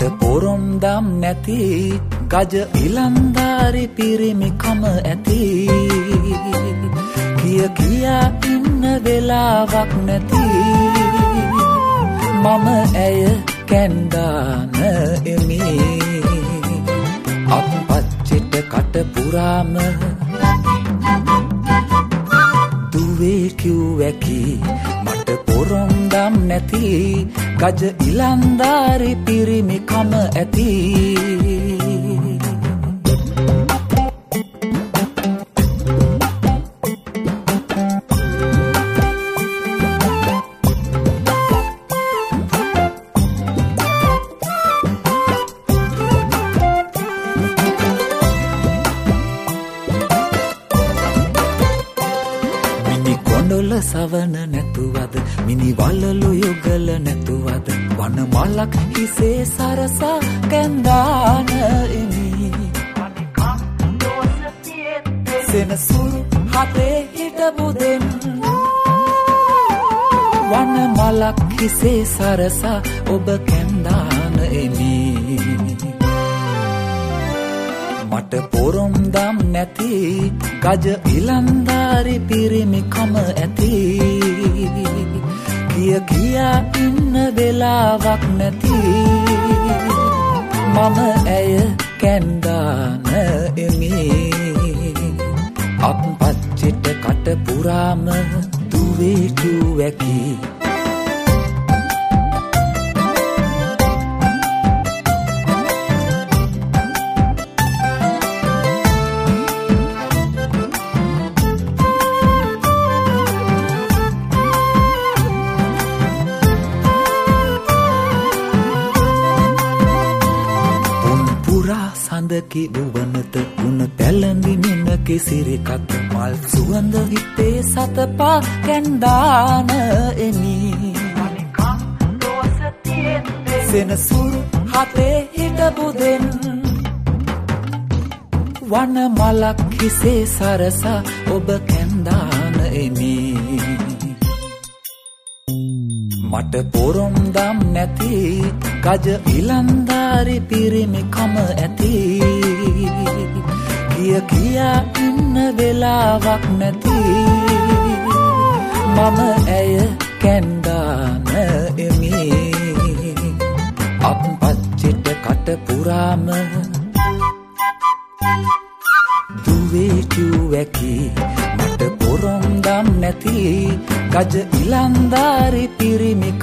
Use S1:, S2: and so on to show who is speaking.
S1: පොරොම් දම් නැති ගජ ඉලන්දාරි පිරිමිකම ඇති කිය කියා ඉන්න වෙලාවක් නැති මම ඇය කැන්දාන එමි අප්පච්චිට කට පුරාම දුවේ කිව්වැකි මට පොරොම් දම් නැති ගජ ඉලන්දාරි පිරිමිකම ඇති සවන නැතුවද මිනි වලලු යුගල නැතුවද වන මලක් හිසේ සරසා කැන්දාන එමි සෙනසුරු හතේ හිටපු දෙන් වන මලක් හිසේ සරසා ඔබ කැන්දාන එමි මට පොරොම් දම් නැති ගජ ඉලන්දාරි පිරිමිකම ඇති කිය කියා ඉන්න වෙලාවක් නැති මම ඇය කැන්දාන එමි අප්පච්චිට කට පුරාම දුවේ කිව්වැකි සඳකි දුවනත උන පැලඳි මෙන්න කිසිරි කත මල් සුවඳ හිතේ සතපා කැන්දාන එමි සෙනසුරු හතේ හිටපු දෙන් වන මලක් හිසේ සරසා ඔබ කැන්දාන එමි මට පොරොම් දම් නැති ගජ ඉලන්දාරි පිරිමිකම ඇති කිය කියා ඉන්න වෙලාවක් නැති මම ඇය කැන්දාන එමි අප්පච්චිට කට පුරාම දුවේ කිව්වැකි මට පොරොම් දම් නැති ගජ ඉලන්දාරි පිරිමි